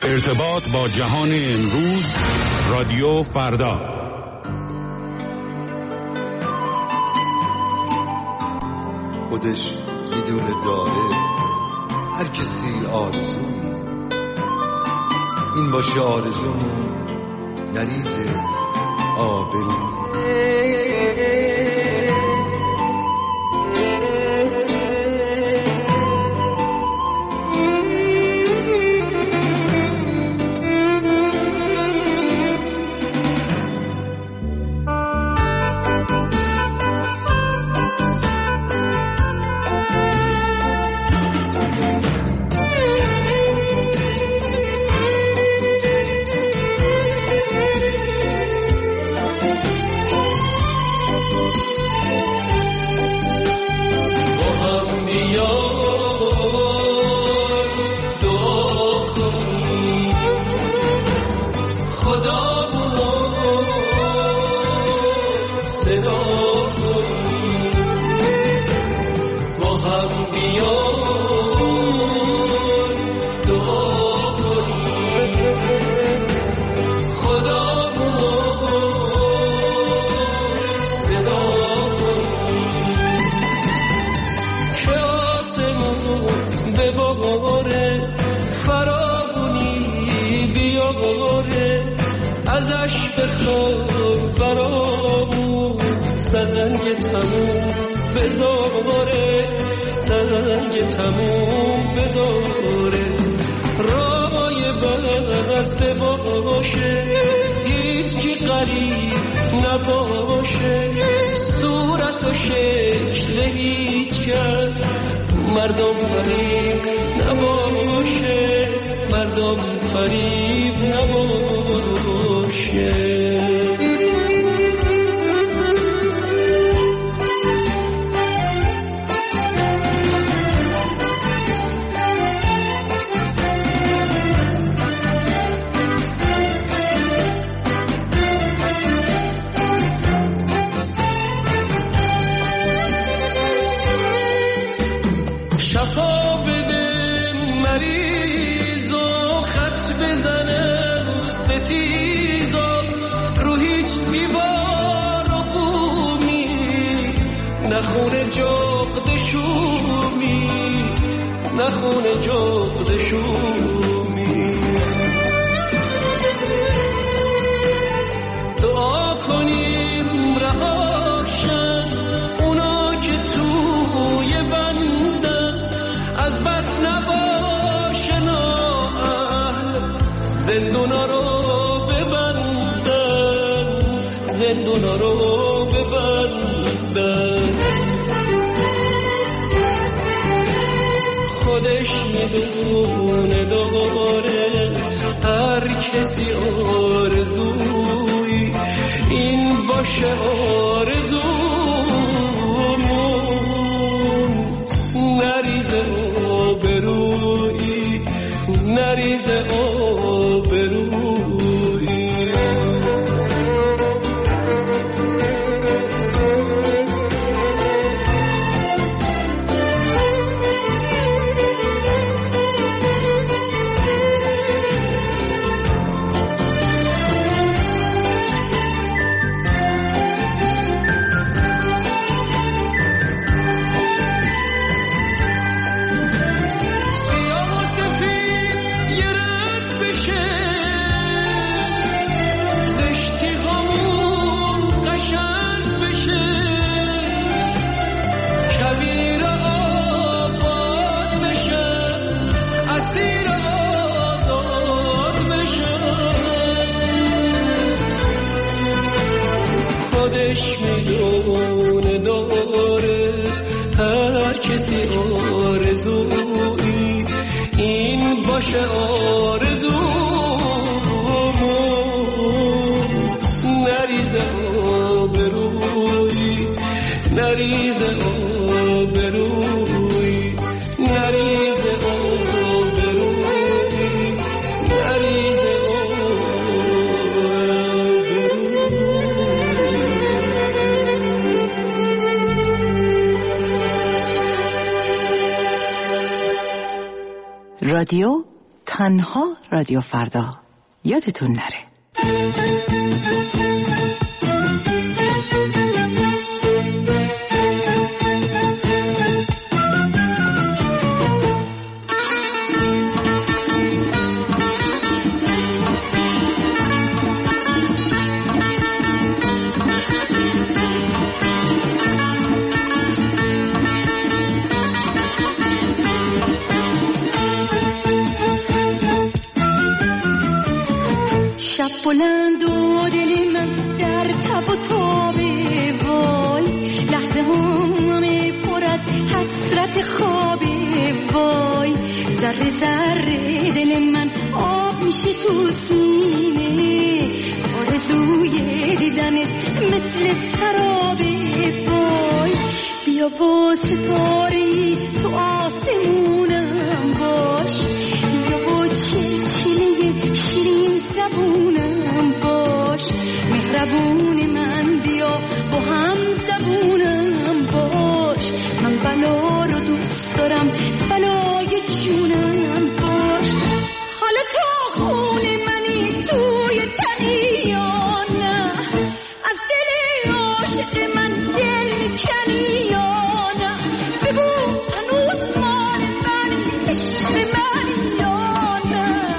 ارتباط با جهان امروز، رادیو فردا. خودش میدونه داره هر کسی آرزویی، این باشه آرزومون نریزه آبرویی. رادیو تنها رادیو فردا یادتون نره. شب بلند و دل من در تب و تابه وای، لحظه همه پر از حسرت خوابه وای، ذره ذره دل من آب میشه تو سینه، آرزوی دیدنت مثل سرابه وای، بیا با ستاره‌ای تو آسمونم باش، بیا با چلچله شیرین زبونم باش، مهربون من بیا با هم زبونم باش، من بلا رو دوست دارم بلای جونم باش، حالا تا خون منی توی تنی یا نه، از دل عاشق من دل میکنی یا نه، بگو هنوز مال منی عشق منی یا نه.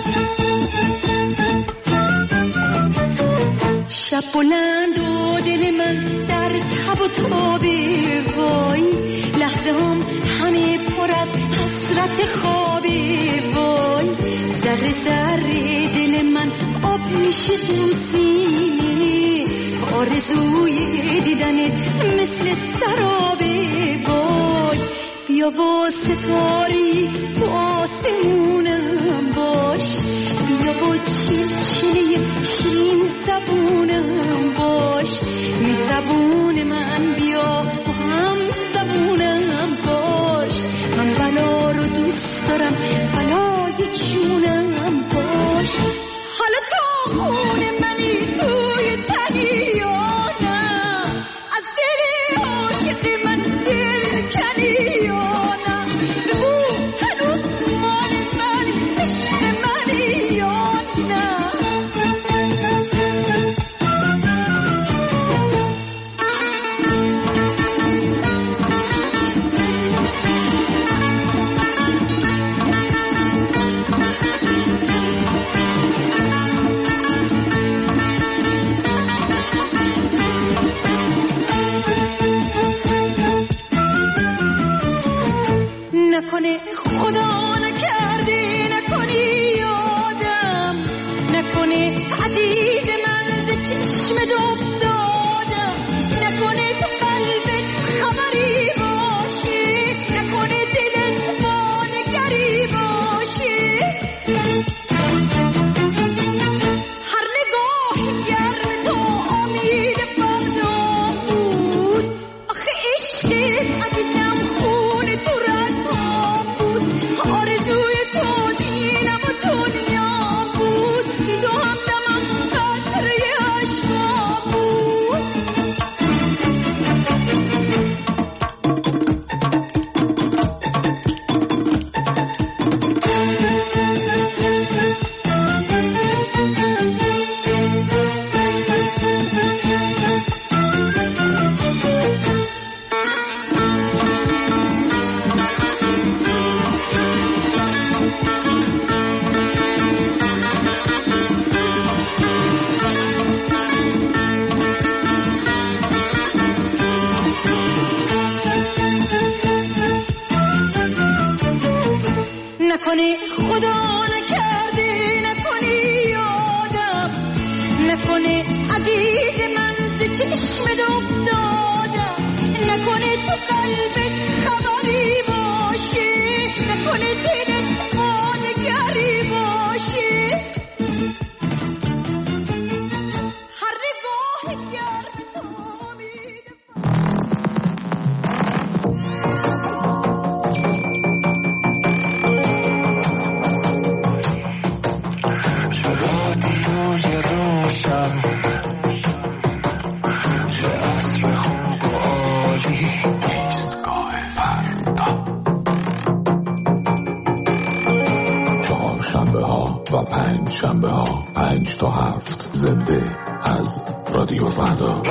شب بلند و دل من در تب و تابه وای، لحظه هم همه پر از حسرت خوابه وای، ذره ذره دل من آب میشه تو سینه، آرزوی دیدنت مثل سرابه وای، بیا با ستاری تو آسمونم باش، بیا با چلچله شیرین زبونم باش، مهربون من بیا با هم زبونم باش، من بلا رو دوست دارم بلای جونم باش، حالا تا خون منی توی تنی یا نه، از دل عاشق من دل میکنی یا نه، بگو هنوز مال منی عشق منی یا نه. نکنه خدا نکرده نکنی یادم، نکنه عزیز من ز چشمت افتادم، نکنه تو قلبت خبری باشه، نکنه دلت با نگری باشه، هر نگاه گرم تو امید فردا بود، آخه عشقت عزیزم خون تو رگام بود، آرزوی تو دینم و دنیا بود، تو همدمم قطره عشقا بود. نکنه خدا نکرده نکنی یادم، نکنه عزیز من ز چشمت افتادم، نکنه تو قلبت خبری باشه، نکنه دلت با نگری باشه، هر نگاه گرم تو امید شنبه ها و 5 شنبه ها 5 تا 7 زنده از رادیو فردا.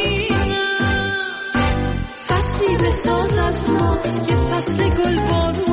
بساز از ما یه فصل گل بارون